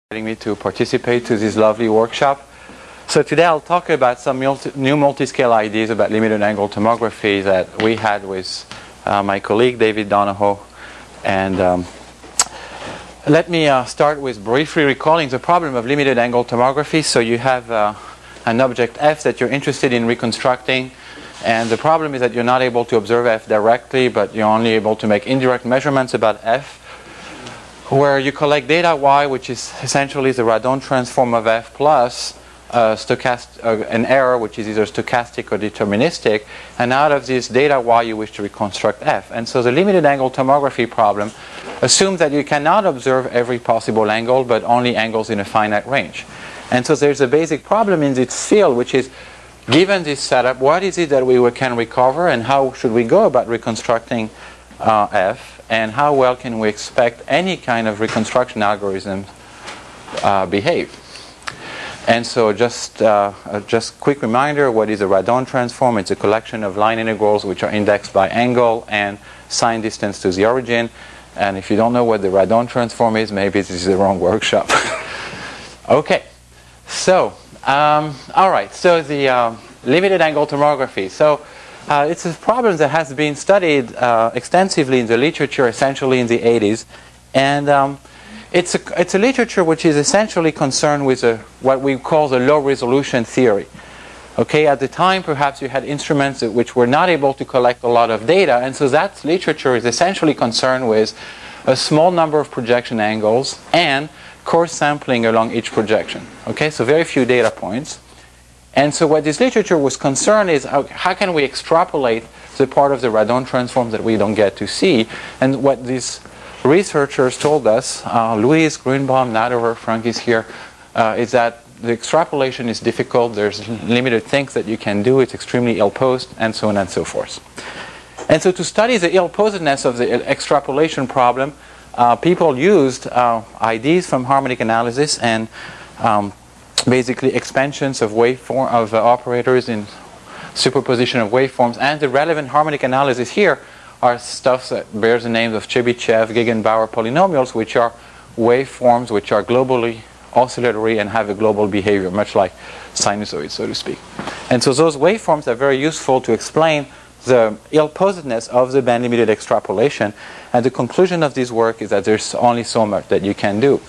Inviting me to participate to this lovely workshop. So today I'll talk about some new multi-scale ideas about limited angle tomography that we had with my colleague David Donahoe. And let me start with briefly recalling the problem of limited angle tomography. So you have an object F that you're interested in reconstructing, and the problem is that you're not able to observe F directly, but you're only able to make indirect measurements about F, where you collect data Y, which is essentially the Radon transform of F plus an error, which is either stochastic or deterministic, and out of this data Y you wish to reconstruct F. And so the limited angle tomography problem assumes that you cannot observe every possible angle, but only angles in a finite range. And so there's a basic problem in this field, which is, given this setup, what is it that we can recover, and how should we go about reconstructing F? And how well can we expect any kind of reconstruction algorithm behave? And so just quick reminder, what is a Radon transform? It's a collection of line integrals which are indexed by angle and sign distance to the origin. And if you don't know what the Radon transform is, maybe this is the wrong workshop. Okay, so all right, so the limited angle tomography. So it's a problem that has been studied extensively in the literature, essentially in the 80s. And it's a literature which is essentially concerned with what we call the low-resolution theory. Okay, at the time, perhaps you had instruments which were not able to collect a lot of data, and so that literature is essentially concerned with a small number of projection angles and coarse sampling along each projection. Okay, so very few data points. And so what this literature was concerned is how can we extrapolate the part of the Radon transform that we don't get to see. And what these researchers told us, Louise, Grünbaum, Naderer, Frank is here, is that the extrapolation is difficult. There's limited things that you can do. It's extremely ill-posed, and so on and so forth. And so to study the ill-posedness of the extrapolation problem, people used ideas from harmonic analysis and basically expansions of waveform of operators in superposition of waveforms, and the relevant harmonic analysis here are stuff that bears the names of Chebyshev, Gegenbauer polynomials, which are waveforms which are globally oscillatory and have a global behavior, much like sinusoids, so to speak. And so those waveforms are very useful to explain the ill-posedness of the band-limited extrapolation, and the conclusion of this work is that there's only so much that you can do.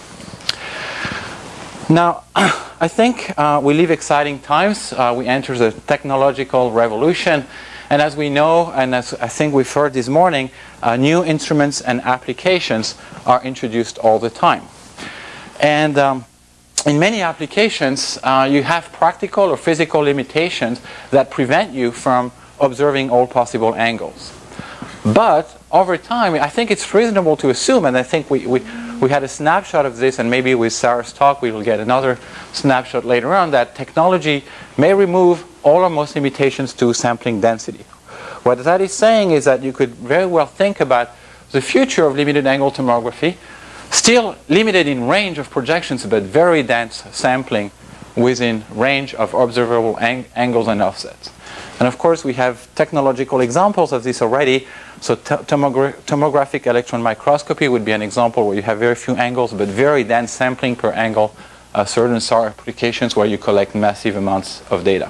Now, I think we live exciting times. We enter the technological revolution. And as we know, and as I think we've heard this morning, new instruments and applications are introduced all the time. And in many applications, you have practical or physical limitations that prevent you from observing all possible angles. But over time, I think it's reasonable to assume, and I think we had a snapshot of this, and maybe with Sarah's talk we will get another snapshot later on, that technology may remove all or most limitations to sampling density. What that is saying is that you could very well think about the future of limited angle tomography, still limited in range of projections, but very dense sampling within range of observable angles and offsets. And of course we have technological examples of this already. So tomographic electron microscopy would be an example where you have very few angles but very dense sampling per angle. Certain SAR applications where you collect massive amounts of data.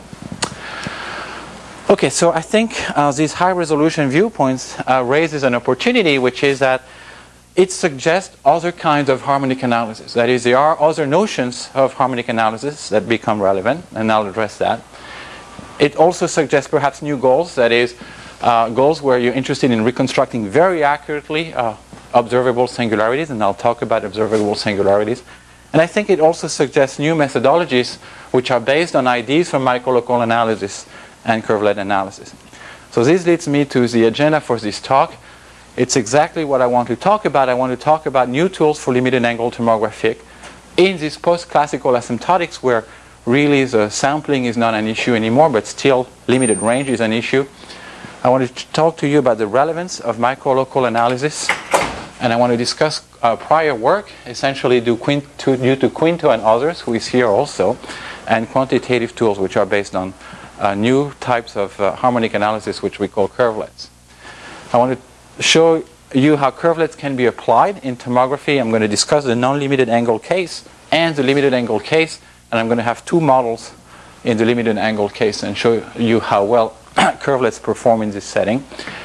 Okay, so I think these high resolution viewpoints raises an opportunity, which is that it suggests other kinds of harmonic analysis. That is, there are other notions of harmonic analysis that become relevant, and I'll address that. It also suggests perhaps new goals, that is, goals where you're interested in reconstructing very accurately observable singularities, and I'll talk about observable singularities. And I think it also suggests new methodologies which are based on ideas from microlocal analysis and curvelet analysis. So this leads me to the agenda for this talk. It's exactly what I want to talk about. I want to talk about new tools for limited angle tomography in this post-classical asymptotics where really the sampling is not an issue anymore, but still limited range is an issue. I want to talk to you about the relevance of microlocal analysis, and I want to discuss prior work, essentially due to Quinto and others, who is here also, and quantitative tools which are based on new types of harmonic analysis which we call curvelets. I want to show you how curvelets can be applied in tomography. I'm going to discuss the non-limited angle case and the limited angle case, and I'm going to have two models in the limited angle case and show you how well curvelets perform in this setting.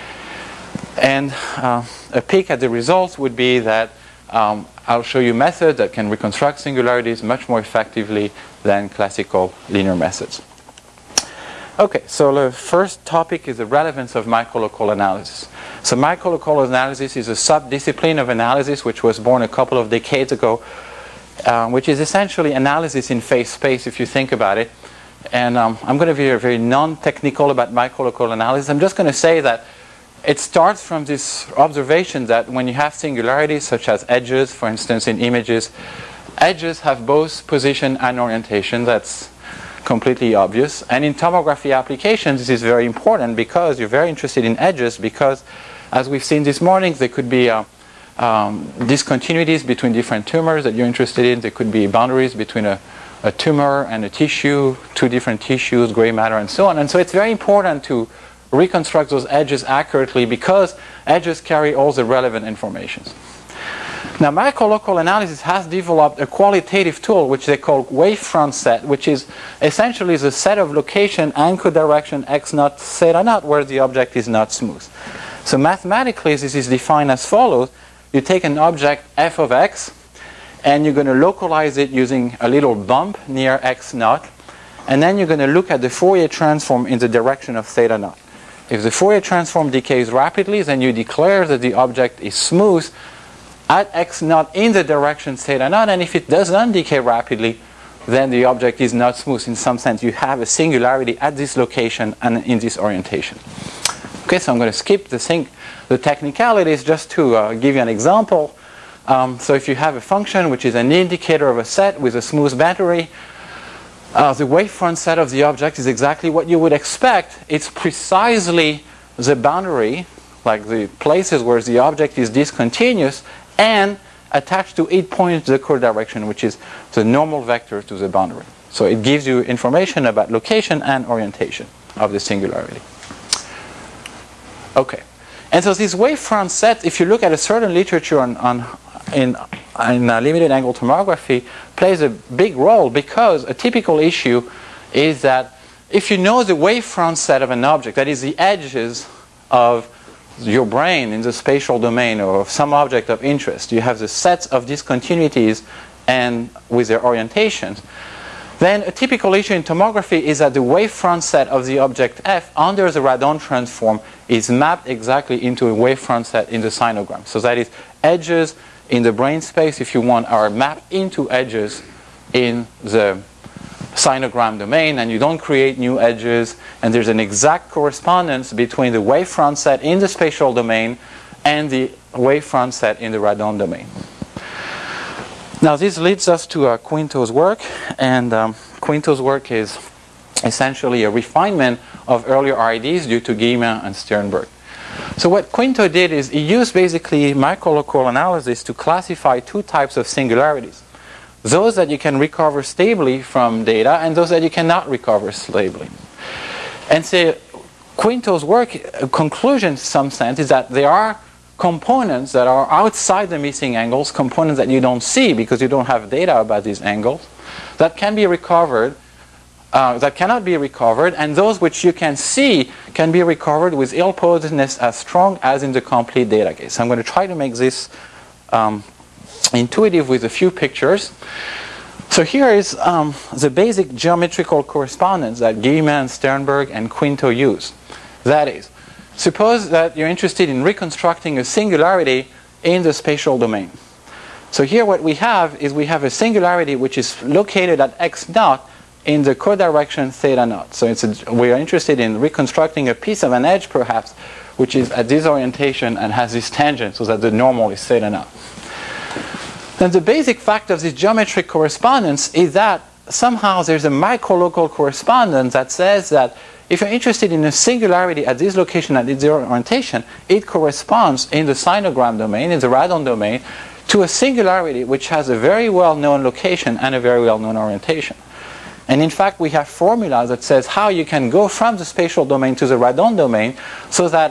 And a peek at the results would be that I'll show you methods that can reconstruct singularities much more effectively than classical linear methods. Okay, so the first topic is the relevance of microlocal analysis. So microlocal analysis is a sub-discipline of analysis which was born a couple of decades ago, which is essentially analysis in phase space if you think about it. And I'm going to be very non-technical about microlocal analysis. I'm just going to say that it starts from this observation that when you have singularities such as edges, for instance in images, edges have both position and orientation. That's completely obvious. And in tomography applications, this is very important because you're very interested in edges because, as we've seen this morning, there could be discontinuities between different tumors that you're interested in. There could be boundaries between a tumor and a tissue, two different tissues, gray matter, and so on. And so it's very important to reconstruct those edges accurately because edges carry all the relevant information. Now, microlocal analysis has developed a qualitative tool which they call wavefront set, which is essentially the set of location and codirection x naught theta naught where the object is not smooth. So mathematically, this is defined as follows. You take an object f of x, and you're going to localize it using a little bump near x naught, and then you're going to look at the Fourier transform in the direction of theta naught. If the Fourier transform decays rapidly, then you declare that the object is smooth at x naught in the direction theta naught, and if it does not decay rapidly, then the object is not smooth. In some sense, you have a singularity at this location and in this orientation. Okay, so I'm going to skip the technicalities just to give you an example. So if you have a function which is an indicator of a set with a smooth boundary, the wavefront set of the object is exactly what you would expect. It's precisely the boundary, like the places where the object is discontinuous, and attached to it points the codirection, which is the normal vector to the boundary. So it gives you information about location and orientation of the singularity. Okay. And so this wavefront set, if you look at a certain literature in limited angle tomography, plays a big role because a typical issue is that if you know the wavefront set of an object, that is the edges of your brain in the spatial domain or of some object of interest, you have the sets of discontinuities and with their orientations, then a typical issue in tomography is that the wavefront set of the object f under the Radon transform is mapped exactly into a wavefront set in the sinogram. So that is, edges in the brain space, if you want, are mapped into edges in the sinogram domain, and you don't create new edges, and there's an exact correspondence between the wavefront set in the spatial domain and the wavefront set in the Radon domain. Now this leads us to Quinto's work, and Quinto's work is essentially a refinement of earlier ideas due to Guillemin and Sternberg. So what Quinto did is he used basically microlocal analysis to classify two types of singularities. Those that you can recover stably from data and those that you cannot recover stably. And so Quinto's work, conclusion in some sense, is that there are components that are outside the missing angles, components that you don't see because you don't have data about these angles, that can be recovered, that cannot be recovered, and those which you can see can be recovered with ill-posedness as strong as in the complete data case. I'm going to try to make this intuitive with a few pictures. So here is the basic geometrical correspondence that Guillemin, Sternberg, and Quinto use. That is, suppose that you're interested in reconstructing a singularity in the spatial domain. So here what we have is we have a singularity which is located at x naught in the codirection theta naught. So we are interested in reconstructing a piece of an edge perhaps which is at this orientation and has this tangent so that the normal is theta naught. Then the basic fact of this geometric correspondence is that somehow there's a microlocal correspondence that says that if you're interested in a singularity at this location, at this orientation, it corresponds in the sinogram domain, in the Radon domain, to a singularity which has a very well-known location and a very well-known orientation. And in fact, we have formulas that says how you can go from the spatial domain to the Radon domain so that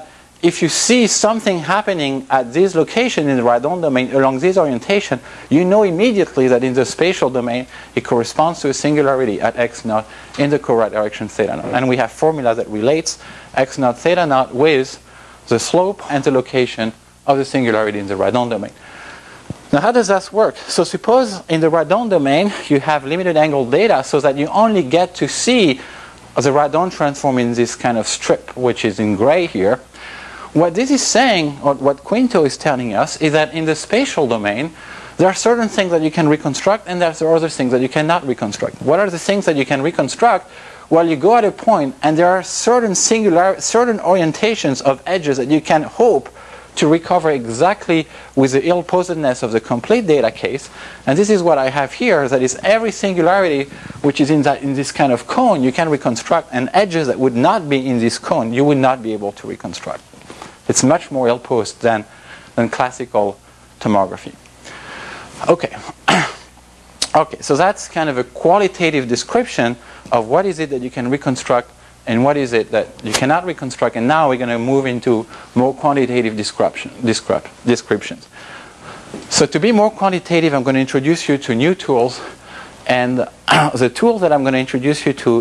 if you see something happening at this location in the radon domain along this orientation, you know immediately that in the spatial domain it corresponds to a singularity at x naught in the correct direction theta naught. And we have formula that relates x naught theta naught with the slope and the location of the singularity in the radon domain. Now how does that work? So suppose in the radon domain you have limited angle data so that you only get to see the radon transform in this kind of strip, which is in gray here. What this is saying, or what Quinto is telling us, is that in the spatial domain there are certain things that you can reconstruct and there are other things that you cannot reconstruct. What are the things that you can reconstruct? Well, you go at a point and there are certain orientations of edges that you can hope to recover exactly with the ill-posedness of the complete data case. And this is what I have here, that is every singularity which is in this kind of cone you can reconstruct, and edges that would not be in this cone you would not be able to reconstruct. It's much more ill-posed than classical tomography. Okay. Okay, so that's kind of a qualitative description of what is it that you can reconstruct and what is it that you cannot reconstruct. And now we're going to move into more quantitative descriptions. So to be more quantitative, I'm going to introduce you to new tools. And the tool that I'm going to introduce you to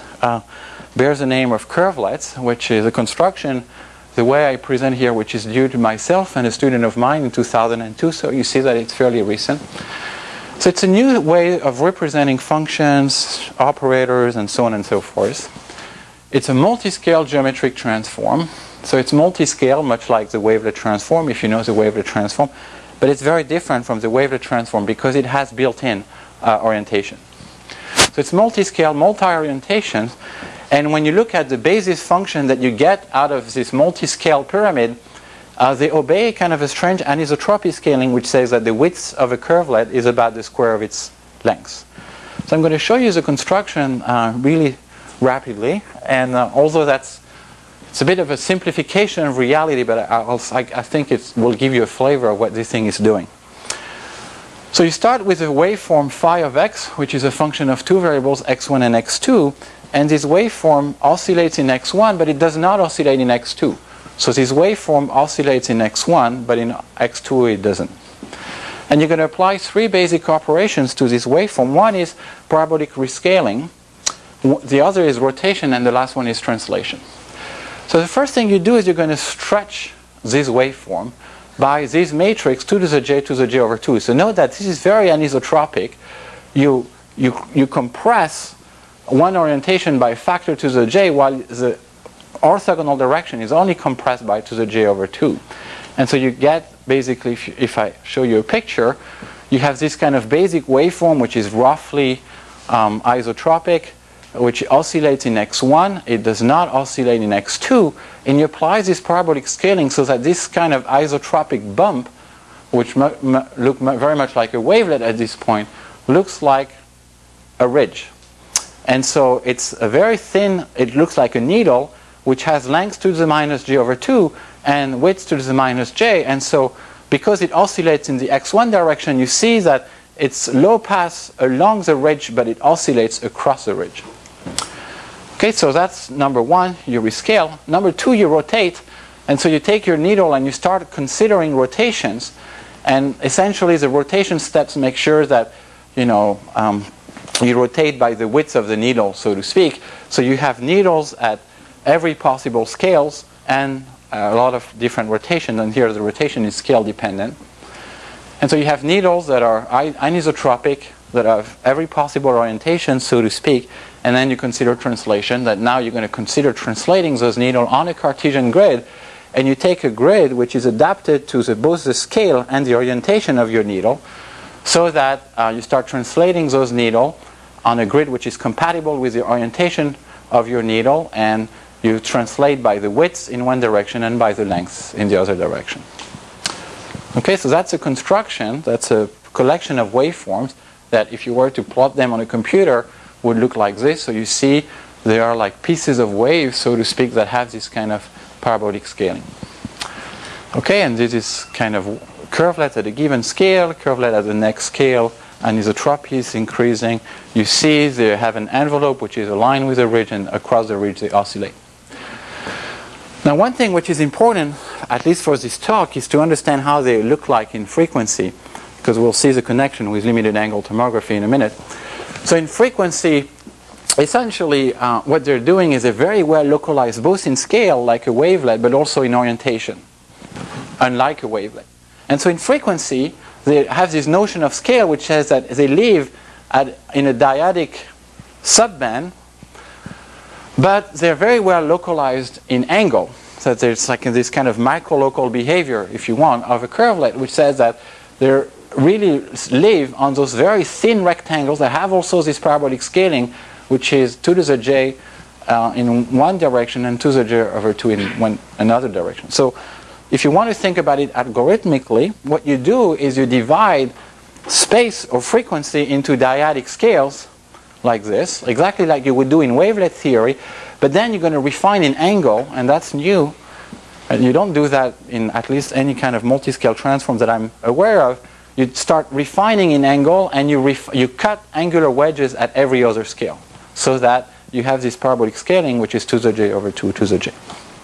bears the name of curvelets, which is a construction, the way I present here, which is due to myself and a student of mine in 2002. So you see that it's fairly recent. So it's a new way of representing functions, operators, and so on and so forth. It's a multi-scale geometric transform. So it's multi-scale, much like the wavelet transform, if you know the wavelet transform. But it's very different from the wavelet transform because it has built-in orientation. So it's multi-scale, multi-orientations. And when you look at the basis function that you get out of this multi-scale pyramid, they obey kind of a strange anisotropy scaling, which says that the width of a curvelet is about the square of its length. So I'm going to show you the construction really rapidly. And although it's a bit of a simplification of reality, but I think it will give you a flavor of what this thing is doing. So you start with a waveform phi of x, which is a function of two variables, x1 and x2. And this waveform oscillates in x1, but it does not oscillate in x2. So this waveform oscillates in x1, but in x2 it doesn't. And you're going to apply three basic operations to this waveform. One is parabolic rescaling, the other is rotation, and the last one is translation. So the first thing you do is you're going to stretch this waveform by this matrix 2 to the j over 2. So note that this is very anisotropic. You compress one orientation by a factor to the j, while the orthogonal direction is only compressed by to the j over 2. And so you get, basically, if I show you a picture, you have this kind of basic waveform which is roughly isotropic, which oscillates in x1. It does not oscillate in x2. And you apply this parabolic scaling so that this kind of isotropic bump, which look very much like a wavelet at this point, looks like a ridge. And so it's a very thin, it looks like a needle, which has length to the minus j over 2 and width to the minus j. And so because it oscillates in the x1 direction, you see that it's low pass along the ridge, but it oscillates across the ridge. Okay, so that's number one, you rescale. Number two, you rotate. And so you take your needle and you start considering rotations. And essentially the rotation steps make sure that, you rotate by the width of the needle, so to speak. So you have needles at every possible scales and a lot of different rotation. And here the rotation is scale dependent. And so you have needles that are anisotropic, that have every possible orientation, so to speak. And then you consider translation, that now you're going to consider translating those needles on a Cartesian grid. And you take a grid which is adapted to both the scale and the orientation of your needle, so that you start translating those needles on a grid which is compatible with the orientation of your needle, and you translate by the width in one direction and by the length in the other direction. Okay, so that's a construction, that's a collection of waveforms that if you were to plot them on a computer would look like this. So you see they are like pieces of waves, so to speak, that have this kind of parabolic scaling. Okay, and this is kind of curvelet at a given scale, curvelet at the next scale, anisotropy is increasing. You see they have an envelope which is aligned with the ridge, and across the ridge they oscillate. Now, one thing which is important, at least for this talk, is to understand how they look like in frequency, because we'll see the connection with limited angle tomography in a minute. So in frequency, essentially what they're doing is they're very well localized, both in scale, like a wavelet, but also in orientation, unlike a wavelet. And so in frequency, they have this notion of scale, which says that they live in a dyadic subband, but they're very well localized in angle. So there's like this kind of micro-local behavior, if you want, of a curvelet, which says that they really live on those very thin rectangles that have also this parabolic scaling, which is 2 to the j in one direction and 2 to the j over 2 in another direction. So if you want to think about it algorithmically, what you do is you divide space or frequency into dyadic scales like this, exactly like you would do in wavelet theory, but then you're going to refine in angle, and that's new. And you don't do that in at least any kind of multi-scale transform that I'm aware of. You start refining in angle, and you cut angular wedges at every other scale, so that you have this parabolic scaling, which is 2 to the j over 2 to the j.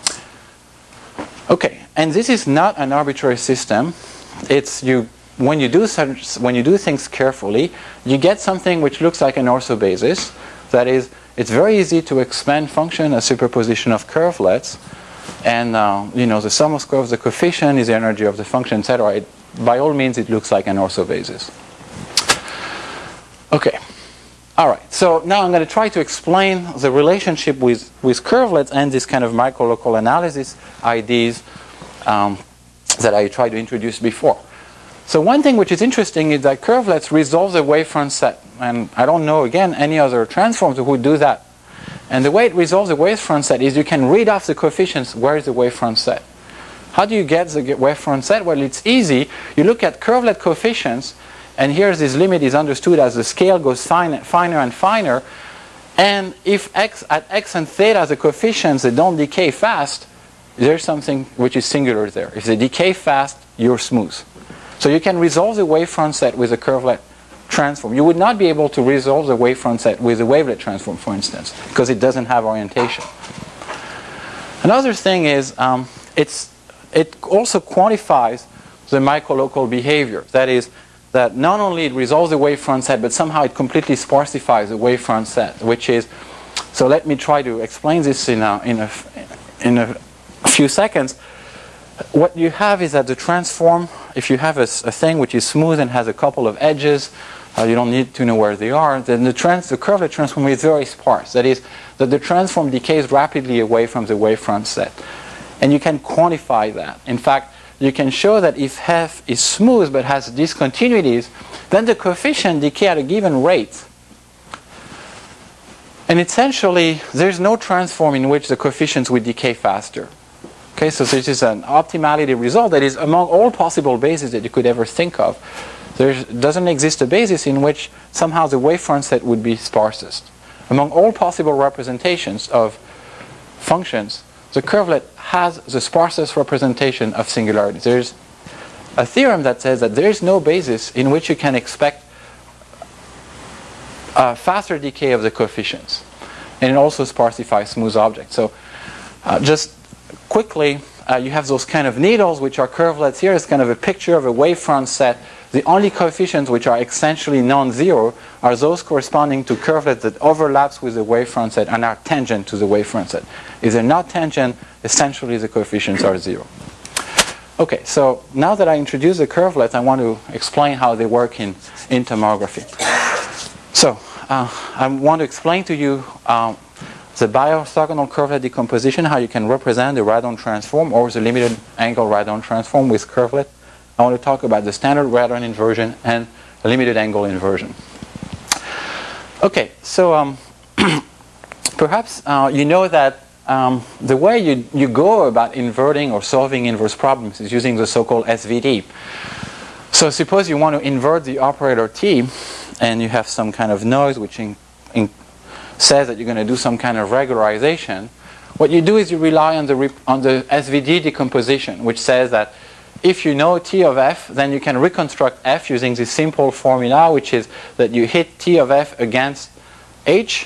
Okay, and this is not an arbitrary system. It's when you do things carefully, you get something which looks like an orthobasis. That is, it's very easy to expand function, a superposition of curvelets, and the sum of square of the coefficient is the energy of the function, etc. By all means, it looks like an orthobasis. Okay. All right. So now I'm going to try to explain the relationship with curvelets and this kind of micro-local analysis ideas that I tried to introduce before. So one thing which is interesting is that curvelets resolve the wavefront set. And I don't know, again, any other transforms that would do that. And the way it resolves the wavefront set is you can read off the coefficients. Where is the wavefront set? How do you get the wavefront set? Well, it's easy. You look at curvelet coefficients, and here this limit is understood as the scale goes finer and finer. And if at x and theta the coefficients, they don't decay fast, there's something which is singular there. If they decay fast, you're smooth. So you can resolve the wavefront set with a curvelet transform. You would not be able to resolve the wavefront set with a wavelet transform, for instance, because it doesn't have orientation. Another thing is it also quantifies the micro-local behavior. That is, that not only it resolves the wavefront set, but somehow it completely sparsifies the wavefront set, which is, so let me try to explain this in a few seconds. What you have is that the transform, if you have a thing which is smooth and has a couple of edges, you don't need to know where they are, then the curvelet transform is very sparse. That is, that the transform decays rapidly away from the wavefront set. And you can quantify that. In fact, you can show that if f is smooth but has discontinuities, then the coefficient decay at a given rate. And essentially, there's no transform in which the coefficients would decay faster. Okay, so this is an optimality result that is among all possible bases that you could ever think of. There doesn't exist a basis in which somehow the wavefront set would be sparsest. Among all possible representations of functions, the curvelet has the sparsest representation of singularity. There's a theorem that says that there is no basis in which you can expect a faster decay of the coefficients. And it also sparsifies smooth objects. So just quickly, you have those kind of needles which are curvelets. Here is kind of a picture of a wavefront set. The only coefficients which are essentially non-zero are those corresponding to curvelets that overlaps with the wavefront set and are tangent to the wavefront set. If they're not tangent, essentially the coefficients are zero. Okay, so now that I introduced the curvelets, I want to explain how they work in tomography. So I want to explain to you the bi-orthogonal curvelet decomposition, how you can represent the radon transform or the limited angle radon transform with curvelet. I want to talk about the standard radon inversion and limited angle inversion. Okay, so perhaps you know that the way you go about inverting or solving inverse problems is using the so-called SVD. So suppose you want to invert the operator T, and you have some kind of noise which says that you're going to do some kind of regularization. What you do is you rely on the SVD decomposition, which says that if you know T of F, then you can reconstruct F using this simple formula, which is that you hit T of F against H,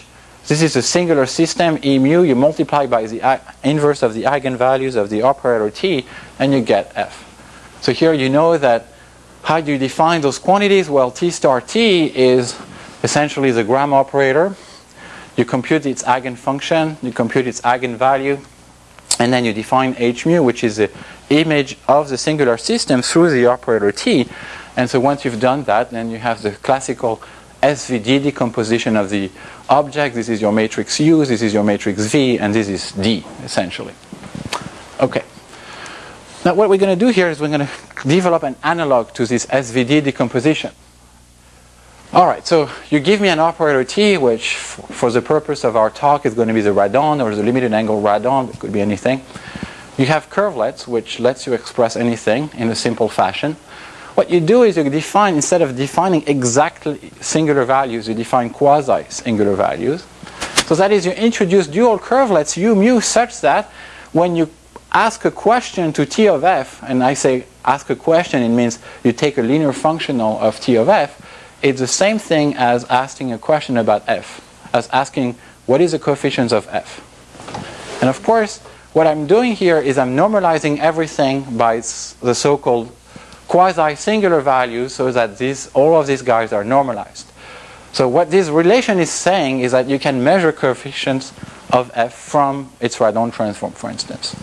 This is a singular system, E mu. You multiply by the inverse of the eigenvalues of the operator T, and you get F. So here you know that how do you define those quantities? Well, T star T is essentially the Gram operator. You compute its eigenfunction, you compute its eigenvalue, and then you define H mu, which is the image of the singular system through the operator T. And so once you've done that, then you have the classical SVD decomposition of the object. This is your matrix U, this is your matrix V, and this is D, essentially. Okay. Now what we're going to do here is we're going to develop an analog to this SVD decomposition. Alright, so you give me an operator T, which for the purpose of our talk is going to be the radon or the limited angle radon. It could be anything. You have curvelets, which lets you express anything in a simple fashion. What you do is you define, instead of defining exactly singular values, you define quasi-singular values. So that is, you introduce dual curvelets U mu such that when you ask a question to T of F, and I say ask a question, it means you take a linear functional of T of F. It's the same thing as asking a question about F, as asking what is the coefficient of F. And of course, what I'm doing here is I'm normalizing everything by the so-called quasi-singular values so that all of these guys are normalized. So what this relation is saying is that you can measure coefficients of F from its radon transform, for instance.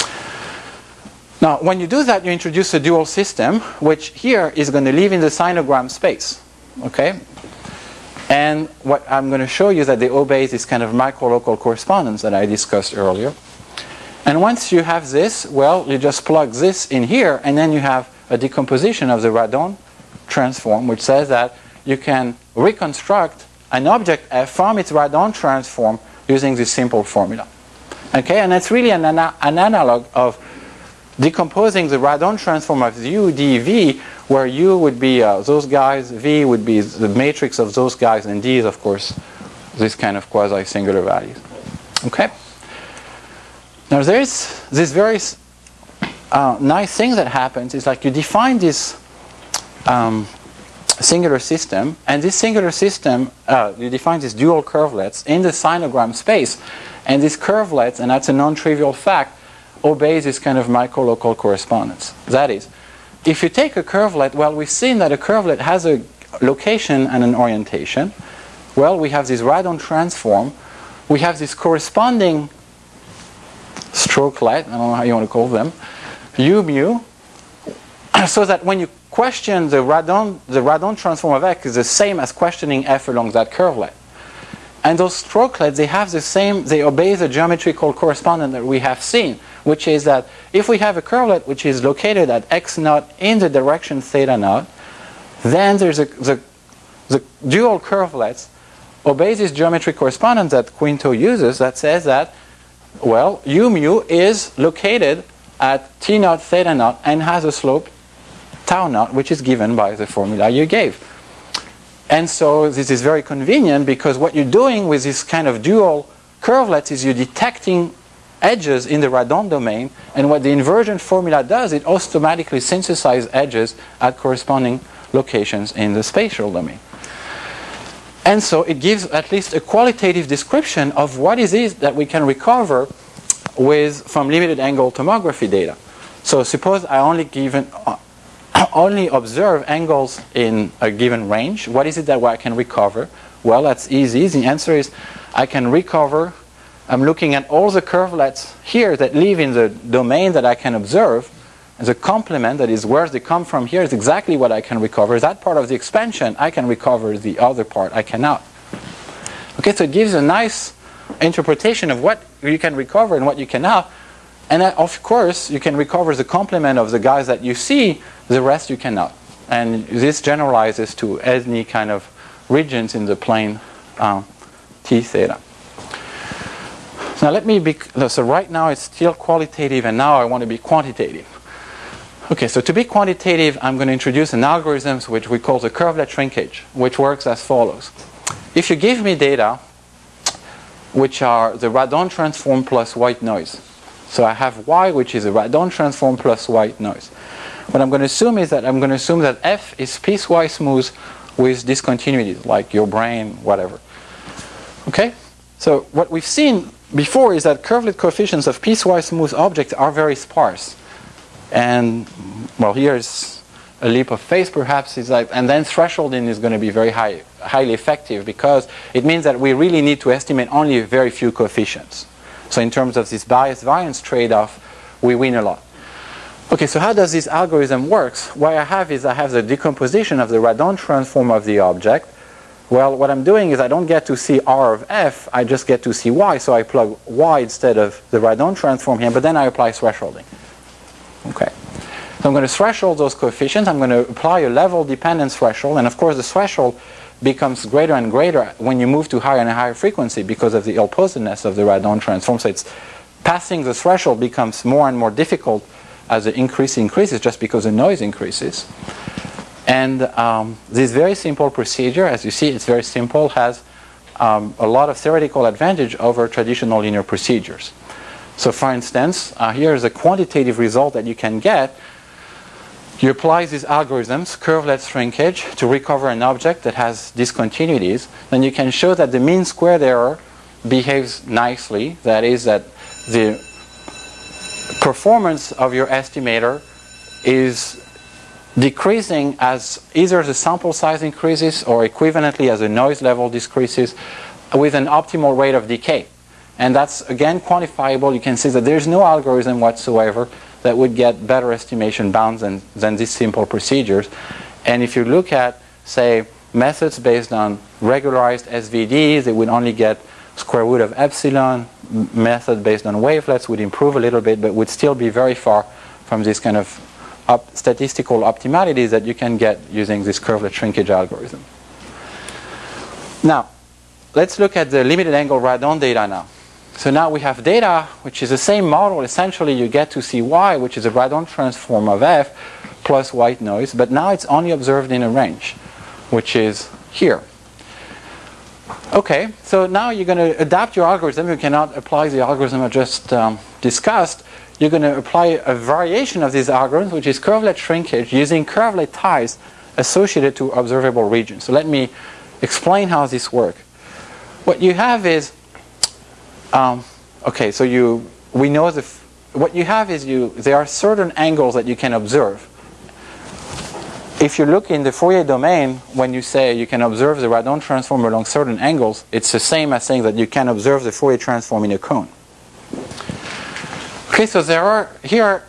Now, when you do that, you introduce a dual system, which here is going to live in the sinogram space. Okay? And what I'm going to show you is that they obey this kind of micro-local correspondence that I discussed earlier. And once you have this, well, you just plug this in here, and then you have a decomposition of the radon transform, which says that you can reconstruct an object F from its radon transform using this simple formula. Okay? And it's really an analog of decomposing the radon transform of U, D, V, where U would be those guys, V would be the matrix of those guys, and D is, of course, this kind of quasi-singular values. Okay? Now there is this very nice thing that happens is like you define this singular system, and this singular system, you define these dual curvelets in the sinogram space, and these curvelets, and that's a non-trivial fact, obeys this kind of micro-local correspondence. That is, if you take a curvelet, well, we've seen that a curvelet has a location and an orientation. Well, we have this radon transform. We have this corresponding strokelet, I don't know how you want to call them, U mu, so that when you question the radon transform of X is the same as questioning F along that curvelet. And those strokelets, they have the same, they obey the geometrical correspondence that we have seen, which is that if we have a curvelet which is located at X naught in the direction theta naught, then there's the dual curvelets obey this geometric correspondence that Quinto uses that says that, well, U mu is located at T naught theta naught and has a slope tau naught, which is given by the formula you gave. And so this is very convenient because what you're doing with this kind of dual curvelets is you're detecting edges in the radon domain, and what the inversion formula does, it automatically synthesizes edges at corresponding locations in the spatial domain. And so it gives at least a qualitative description of what it is that we can recover from limited angle tomography data. So suppose I only observe angles in a given range. What is it that I can recover? Well, that's easy. The answer is I can recover. I'm looking at all the curvelets here that live in the domain that I can observe. And the complement, that is where they come from here, is exactly what I can recover. That part of the expansion, I can recover. The other part, I cannot. Okay, so it gives a nice interpretation of what you can recover and what you cannot. And of course, you can recover the complement of the guys that you see, the rest you cannot. And this generalizes to any kind of regions in the plane T theta. Now let me so right now it's still qualitative, and now I want to be quantitative. Okay, so to be quantitative, I'm going to introduce an algorithm which we call the curvelet shrinkage, which works as follows. If you give me data which are the radon transform plus white noise, so I have Y, which is a radon transform plus white noise. What I'm going to assume is that I'm going to assume that F is piecewise smooth with discontinuities, like your brain, whatever. Okay? So what we've seen before is that curvelet coefficients of piecewise smooth objects are very sparse. And, well, here's a leap of faith perhaps, is like, and then thresholding is going to be very highly effective, because it means that we really need to estimate only very few coefficients. So in terms of this bias variance trade-off, we win a lot. Okay, so how does this algorithm work? What I have is I have the decomposition of the Radon transform of the object. Well, what I'm doing is I don't get to see R of F, I just get to see Y, so I plug Y instead of the Radon transform here, but then I apply thresholding. Okay. So I'm going to threshold those coefficients, I'm going to apply a level dependence threshold, and of course the threshold becomes greater and greater when you move to higher and higher frequency because of the ill-posedness of the Radon transform. So it's passing the threshold becomes more and more difficult as the increase increases, just because the noise increases. And this very simple procedure, as you see, it's very simple, has a lot of theoretical advantage over traditional linear procedures. So for instance, here's a quantitative result that you can get. You apply these algorithms, curvelet shrinkage, to recover an object that has discontinuities. Then you can show that the mean squared error behaves nicely. That is, that the performance of your estimator is decreasing as either the sample size increases or equivalently as the noise level decreases with an optimal rate of decay. And that's again quantifiable. You can see that there's no algorithm whatsoever that would get better estimation bounds than these simple procedures. And if you look at, say, methods based on regularized SVDs, it would only get square root of epsilon. Method based on wavelets would improve a little bit, but would still be very far from this kind of statistical optimalities that you can get using this curvelet shrinkage algorithm. Now, let's look at the limited angle Radon data now. So now we have data which is the same model. Essentially you get to see Y, which is a Radon transform of F plus white noise, but now it's only observed in a range, which is here. Okay, so now you're going to adapt your algorithm. You cannot apply the algorithm I just discussed. You're going to apply a variation of these algorithms, which is curvelet shrinkage, using curvelet ties associated to observable regions. So let me explain how this works. What you have is, okay, so we know what you have is there are certain angles that you can observe. If you look in the Fourier domain, when you say you can observe the Radon transform along certain angles, it's the same as saying that you can observe the Fourier transform in a cone. Okay, so there are here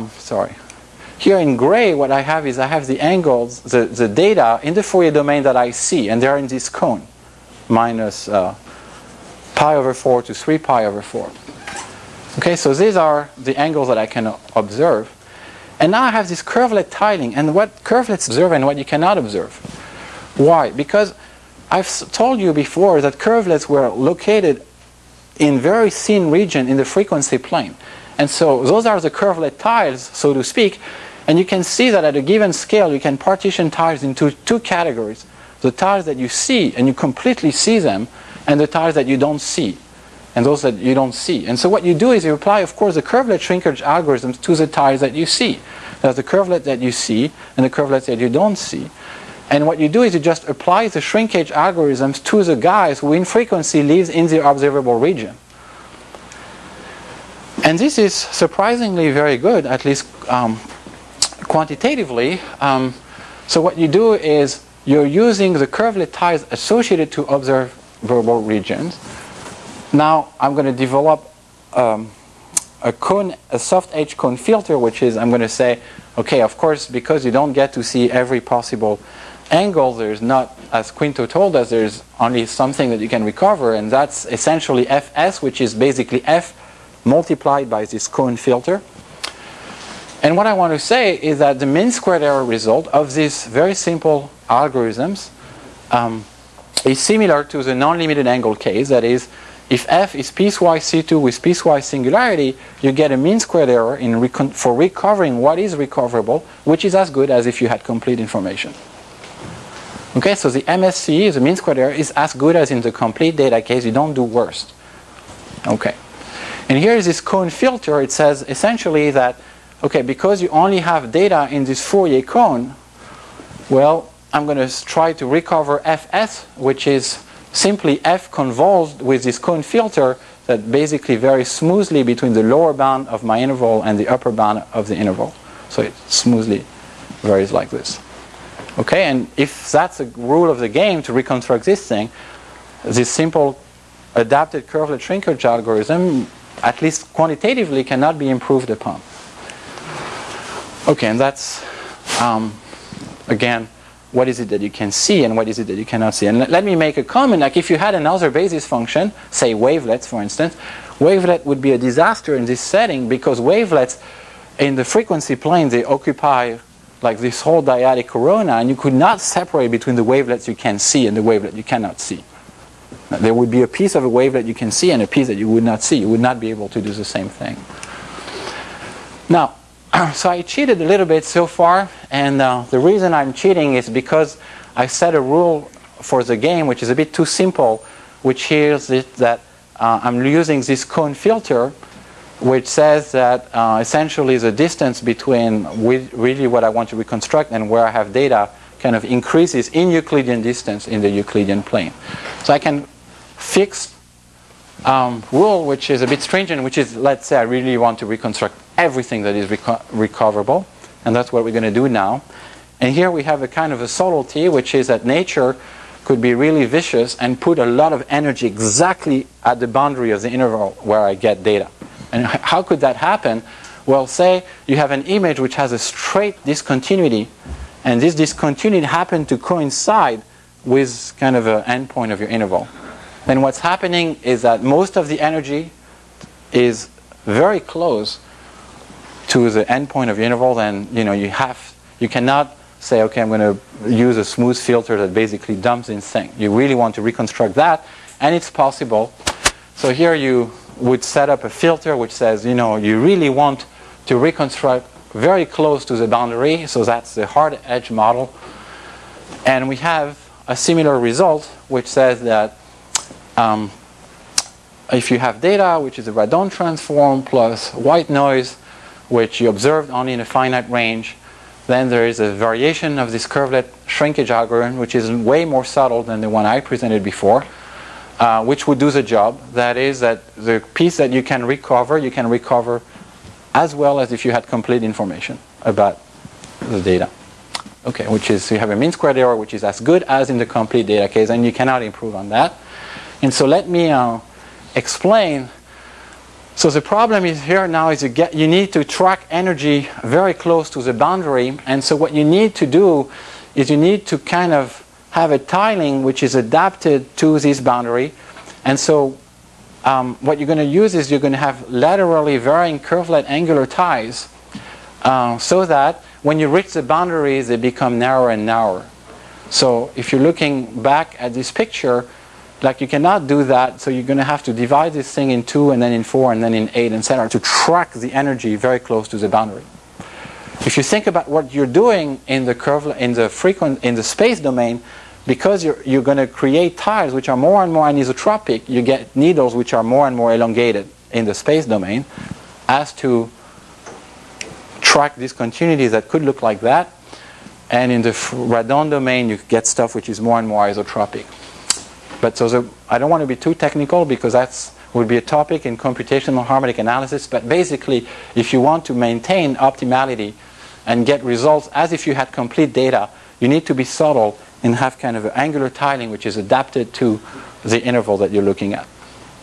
in gray, what I have is I have the angles, the data in the Fourier domain that I see, and they're in this cone, minus pi over 4 to 3 pi over 4. Okay, so these are the angles that I can observe. And now I have this curvelet tiling, and what curvelets observe and what you cannot observe. Why? Because I've told you before that curvelets were located in very thin region in the frequency plane. And so those are the curvelet tiles, so to speak, and you can see that at a given scale you can partition tiles into two categories. The tiles that you see and you completely see them, and the tiles that you don't see, and those that you don't see. And so what you do is you apply, of course, the curvelet shrinkage algorithms to the tiles that you see. There's the curvelet that you see and the curvelet that you don't see. And what you do is you just apply the shrinkage algorithms to the guys who in frequency lives in the observable region. And this is surprisingly very good, at least quantitatively. So what you do is you're using the curvelet ties associated to observable regions. Now I'm going to develop a soft edge cone filter, which is I'm going to say, okay, of course, because you don't get to see every possible angle, there's not, as Quinto told us, there's only something that you can recover, and that's essentially Fs, which is basically F multiplied by this cone filter. And what I want to say is that the mean squared error result of these very simple algorithms is similar to the non-limited angle case. That is, if F is piecewise C2 with piecewise singularity, you get a mean squared error for recovering what is recoverable, which is as good as if you had complete information. Okay, so the MSCE, the mean squared error, is as good as in the complete data case. You don't do worse. Okay. And here is this cone filter. It says essentially that, okay, because you only have data in this Fourier cone, well, I'm going to try to recover Fs, which is simply f convolved with this cone filter that basically varies smoothly between the lower bound of my interval and the upper bound of the interval. So it smoothly varies like this. Okay, and if that's a rule of the game to reconstruct this thing, this simple adapted curved shrinkage algorithm, at least quantitatively, cannot be improved upon. Okay, and that's, again, what is it that you can see and what is it that you cannot see. And let me make a comment, like if you had another basis function, say wavelets for instance, wavelet would be a disaster in this setting because wavelets in the frequency plane, they occupy like this whole dyadic corona, and you could not separate between the wavelets you can see and the wavelet you cannot see. There would be a piece of a wavelet you can see and a piece that you would not see. You would not be able to do the same thing. Now, so I cheated a little bit so far, and the reason I'm cheating is because I set a rule for the game which is a bit too simple, which is that I'm using this cone filter, which says that essentially the distance between really what I want to reconstruct and where I have data kind of increases in Euclidean distance in the Euclidean plane. So I can fix rule which is a bit stringent, which is, let's say I really want to reconstruct everything that is recoverable, and that's what we're going to do now. And here we have a kind of a subtlety, which is that nature could be really vicious and put a lot of energy exactly at the boundary of the interval where I get data. And how could that happen? Well, say you have an image which has a straight discontinuity, and this discontinuity happened to coincide with kind of an endpoint of your interval. Then what's happening is that most of the energy is very close to the endpoint of your interval, and you cannot say, okay, I'm going to use a smooth filter that basically dumps this thing. You really want to reconstruct that, and it's possible. So here you would set up a filter which says, you really want to reconstruct very close to the boundary, so that's the hard edge model. And we have a similar result which says that if you have data which is a Radon transform plus white noise, which you observed only in a finite range, then there is a variation of this curved shrinkage algorithm which is way more subtle than the one I presented before, which would do the job. That is that the piece that you can recover as well as if you had complete information about the data. Okay, which is, you have a mean squared error which is as good as in the complete data case, and you cannot improve on that. And so let me explain. So the problem is here now is you need to track energy very close to the boundary, and so what you need to do is you need to kind of have a tiling which is adapted to this boundary. And so what you're going to use is you're going to have laterally varying curvelet angular ties so that when you reach the boundaries they become narrower and narrower. So if you're looking back at this picture, like you cannot do that, so you're going to have to divide this thing in 2 and then in 4 and then in 8, etc. to track the energy very close to the boundary. If you think about what you're doing in the in the space domain, because you're going to create tiles which are more and more anisotropic, you get needles which are more and more elongated in the space domain as to track discontinuities that could look like that. And in the Radon domain, you get stuff which is more and more isotropic. But I don't want to be too technical because that would be a topic in computational harmonic analysis. But basically, if you want to maintain optimality and get results as if you had complete data, you need to be subtle and have kind of an angular tiling which is adapted to the interval that you're looking at.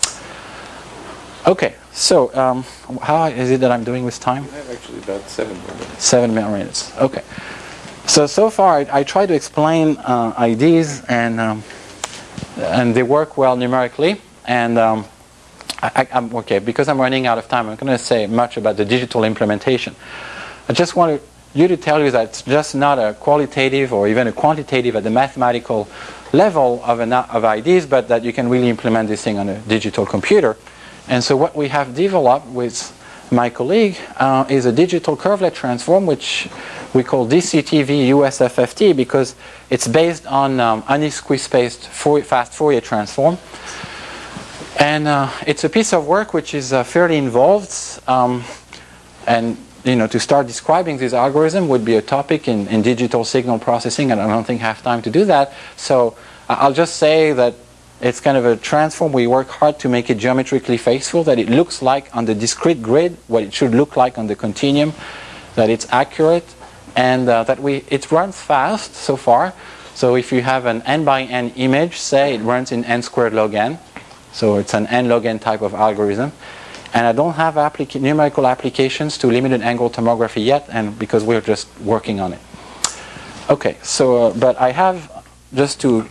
Okay, so how is it that I'm doing with time? You have actually about 7 more minutes. 7 more minutes, okay. So far I try to explain IDs and they work well numerically, and I'm okay, because I'm running out of time, I'm going to say much about the digital implementation. I just want you to tell you that it's just not a qualitative or even a quantitative at the mathematical level of IDs, but that you can really implement this thing on a digital computer. And so what we have developed with my colleague is a digital curvelet transform, which we call DCTV USFFT, because it's based on unisqueeze-spaced fast Fourier transform. And it's a piece of work which is fairly involved, and to start describing this algorithm would be a topic in digital signal processing, and I don't think I have time to do that. So I'll just say that It's kind of a transform. We work hard to make it geometrically faithful, that it looks like on the discrete grid what it should look like on the continuum, that it's accurate, and that it runs fast so far. So if you have an n by n image, say it runs in n squared log n. So it's an n log n type of algorithm. And I don't have numerical applications to limited angle tomography yet, and because we're just working on it. Okay, so but I have, just to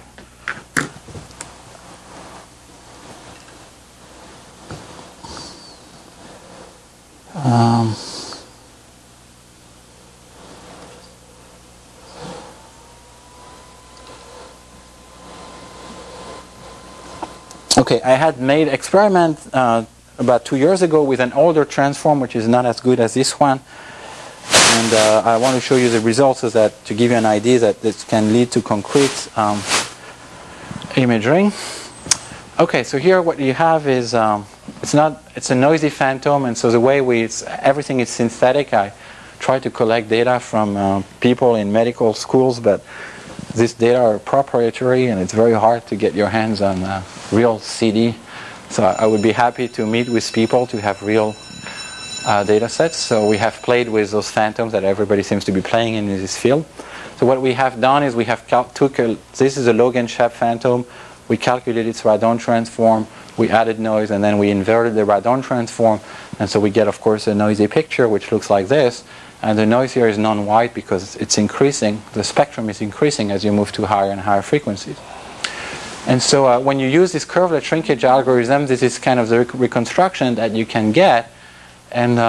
okay, I had made experiment about 2 years ago with an older transform, which is not as good as this one, and I want to show you the results so that to give you an idea that this can lead to concrete imaging. Okay, so here what you have is it's a noisy phantom, and so the way everything is synthetic. I try to collect data from people in medical schools, but this data are proprietary, and it's very hard to get your hands on real CD. So I would be happy to meet with people to have real data sets. So we have played with those phantoms that everybody seems to be playing in this field. So what we have done is we have this is a Logan-Shep phantom. We calculated its radon transform, we added noise, and then we inverted the radon transform, and so we get, of course, a noisy picture which looks like this. And the noise here is non-white because it's increasing. The spectrum is increasing as you move to higher and higher frequencies. And so when you use this curvelet shrinkage algorithm, this is kind of the reconstruction that you can get. And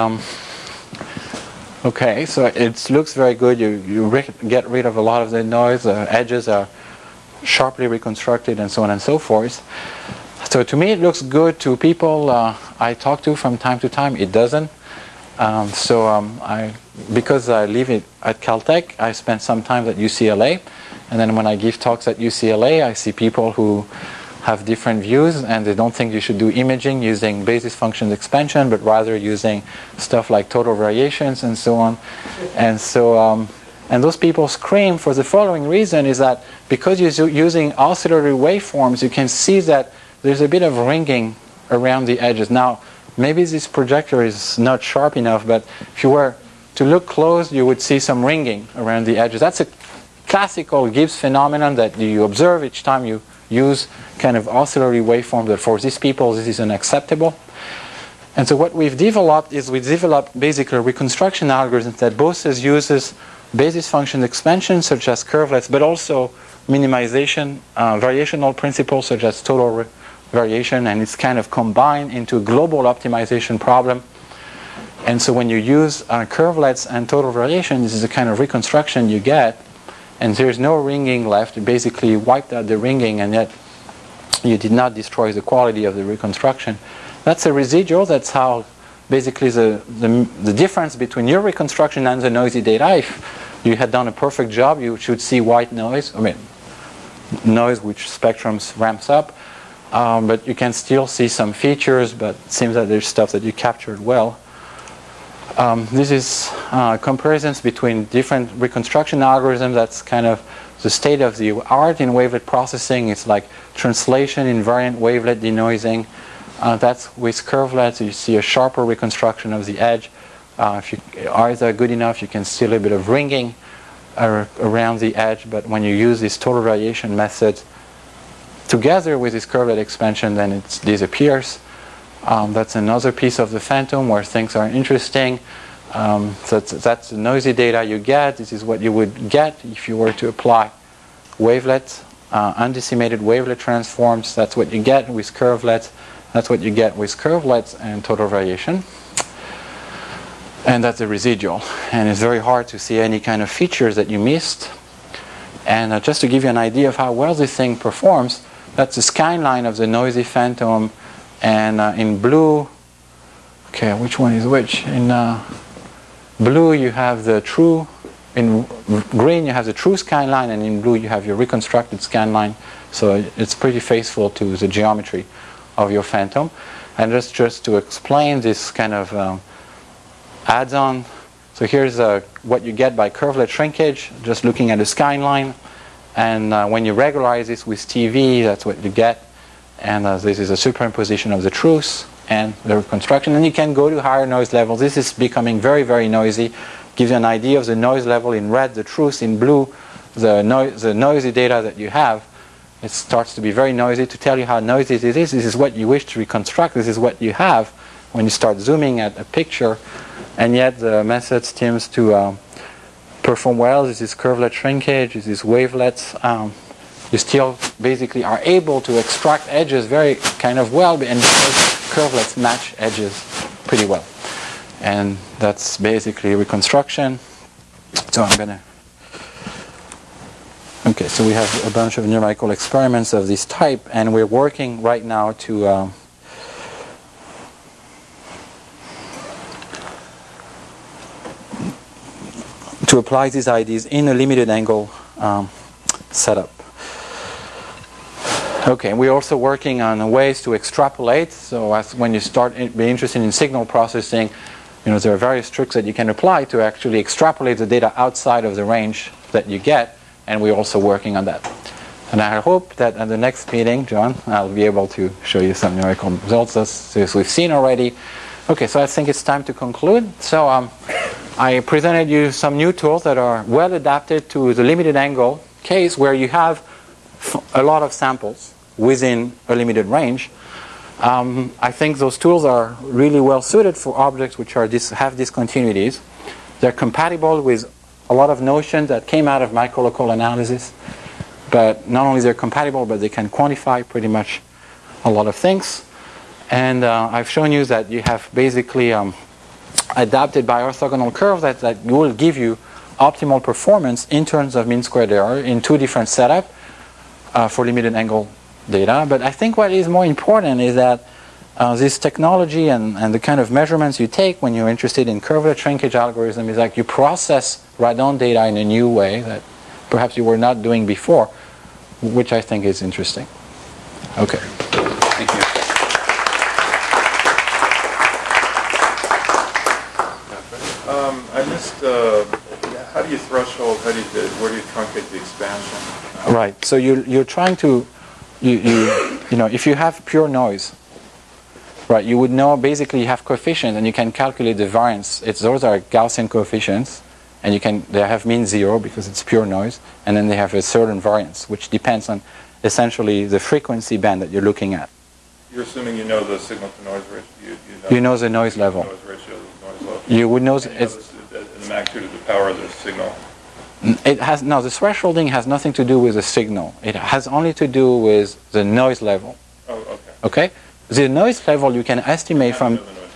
okay, so it looks very good. You get rid of a lot of the noise. The edges are sharply reconstructed, and so on and so forth. So to me, it looks good. To people I talk to from time to time, it doesn't. Because I live at Caltech, I spend some time at UCLA, and then when I give talks at UCLA, I see people who have different views, and they don't think you should do imaging using basis function expansion, but rather using stuff like total variations and so on. And so, and those people scream for the following reason: is that because you're using oscillatory waveforms, you can see that there's a bit of ringing around the edges. Now, maybe this projector is not sharp enough, but if you were to look close, you would see some ringing around the edges. That's a classical Gibbs phenomenon that you observe each time you use kind of oscillatory waveforms, but for these people, this is unacceptable. And so what we've developed is we developed basically reconstruction algorithms that both uses basis function expansion, such as curvelets, but also minimization, variational principles, such as total variation, and it's kind of combined into a global optimization problem. And so when you use curvelets and total variation, this is the kind of reconstruction you get, and there's no ringing left. You basically wiped out the ringing, and yet you did not destroy the quality of the reconstruction. That's a residual. That's how basically the difference between your reconstruction and the noisy data. If you had done a perfect job, you should see white noise, noise which spectrums ramps up. But you can still see some features, but it seems that there's stuff that you captured well. This is comparisons between different reconstruction algorithms. That's kind of the state of the art in wavelet processing. It's like translation, invariant wavelet denoising. That's with curvelets. You see a sharper reconstruction of the edge. If your eyes are good enough, you can see a little bit of ringing around the edge. But when you use this total variation method together with this curvelet expansion, then it disappears. That's another piece of the phantom where things are interesting. So that's the noisy data you get. This is what you would get if you were to apply wavelets, undecimated wavelet transforms. That's what you get with curvelets. That's what you get with curvelets and total variation. And that's the residual. And it's very hard to see any kind of features that you missed. And just to give you an idea of how well this thing performs, that's the skyline of the noisy phantom. And in blue, okay, which one is which? In blue you have the true, in green you have the true skyline, and in blue you have your reconstructed skyline. So it's pretty faithful to the geometry of your phantom. And just to explain this kind of adds-on, so here's what you get by curvelet shrinkage, just looking at the skyline. And when you regularize this with TV, that's what you get. And this is a superimposition of the truth and the reconstruction. And you can go to higher noise levels. This is becoming very, very noisy. Gives you an idea of the noise level in red, the truth in blue, the noisy data that you have. It starts to be very noisy. To tell you how noisy it is, this is what you wish to reconstruct. This is what you have when you start zooming at a picture. And yet the method seems to perform well. This is curvelet shrinkage, this is wavelets. You still basically are able to extract edges very kind of well, and because curvelets match edges pretty well. And that's basically reconstruction. So I'm gonna... Okay, so we have a bunch of numerical experiments of this type, and we're working right now to apply these ideas in a limited angle setup. Okay, we're also working on ways to extrapolate. So as when you start be interested in signal processing, there are various tricks that you can apply to actually extrapolate the data outside of the range that you get, and we're also working on that. And I hope that at the next meeting, John, I'll be able to show you some numerical results as we've seen already. Okay, so I think it's time to conclude. So I presented you some new tools that are well adapted to the limited angle case where you have a lot of samples within a limited range. I think those tools are really well suited for objects which have discontinuities. They're compatible with a lot of notions that came out of microlocal analysis. But not only they're compatible, but they can quantify pretty much a lot of things. And I've shown you that you have basically adapted biorthogonal curves that will give you optimal performance in terms of mean squared error in two different setups for limited angle data. But I think what is more important is that this technology and the kind of measurements you take when you're interested in curvelet shrinkage algorithm is like you process radon data in a new way that perhaps you were not doing before, which I think is interesting. Okay. Thank you. I missed, how do you threshold, where do you truncate the expansion? Right, so you're trying to, if you have pure noise, right, you would know basically you have coefficients and you can calculate the variance. Those are Gaussian coefficients, and they have mean zero because it's pure noise, and then they have a certain variance, which depends on essentially the frequency band that you're looking at. You're assuming you know the signal to noise ratio. You know the noise level. Noise ratio, noise level. You would know the magnitude of the power of the signal. The thresholding has nothing to do with the signal. It has only to do with the noise level. Oh, okay. Okay? The noise level you can estimate from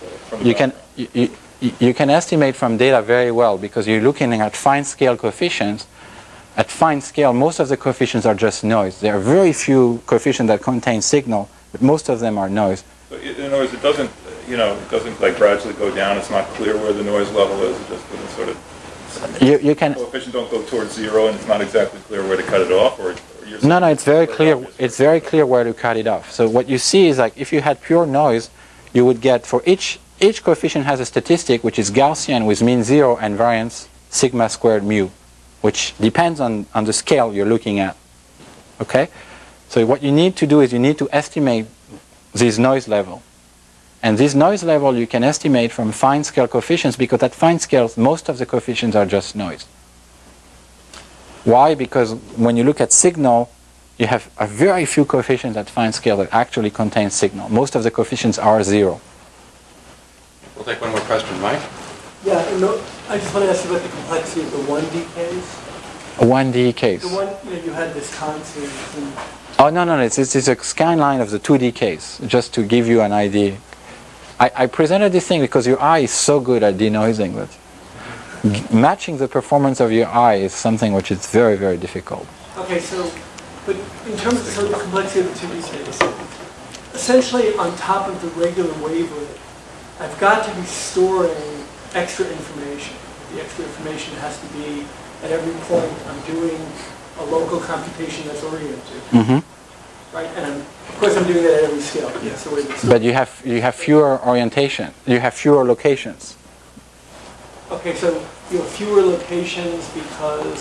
you can estimate from data very well because you're looking at fine scale coefficients. At fine scale, most of the coefficients are just noise. There are very few coefficients that contain signal, but most of them are noise. So in other words, it doesn't like gradually go down. It's not clear where the noise level is. It just doesn't sort of. You can. Coefficients don't go towards zero, and it's not exactly clear where to cut it off, or you're. No, it's very clear. It's very clear where to cut it off. So what you see is like if you had pure noise, you would get for each coefficient has a statistic which is Gaussian with mean zero and variance sigma squared mu, which depends on the scale you're looking at. Okay? So what you need to do is you need to estimate this noise level. And this noise level you can estimate from fine scale coefficients because at fine scales most of the coefficients are just noise. Why? Because when you look at signal, you have a very few coefficients at fine scale that actually contain signal. Most of the coefficients are zero. We'll take one more question, Mike. Yeah, I just want to ask you about the complexity of the 1D case. A 1D case. The one, you had this constant. Oh, no, it's a skyline of the 2D case, just to give you an idea. I presented this thing because your eye is so good at denoising that matching the performance of your eye is something which is very, very difficult. Okay, but in terms of the complexity of the 2D space, essentially on top of the regular wavelet, I've got to be storing extra information. The extra information has to be at every point I'm doing a local computation that's oriented. Mm-hmm. Right, and of course I'm doing that at every scale. That's the way that's but you have fewer orientation. You have fewer locations. Okay, so you have fewer locations because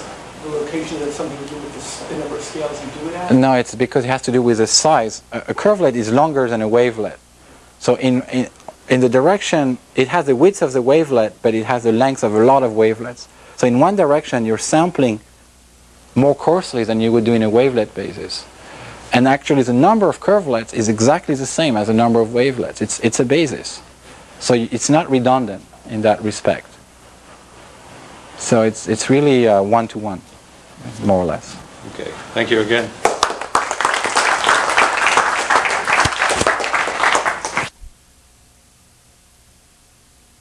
the location has something to do with the number of scales you do it at? No, it's because it has to do with the size. A curvelet is longer than a wavelet. So in the direction, it has the width of the wavelet, but it has the length of a lot of wavelets. So in one direction, you're sampling more coarsely than you would do in a wavelet basis. And actually, the number of curvelets is exactly the same as the number of wavelets. It's a basis. So it's not redundant in that respect. So it's really one-to-one, more or less. Okay, thank you again.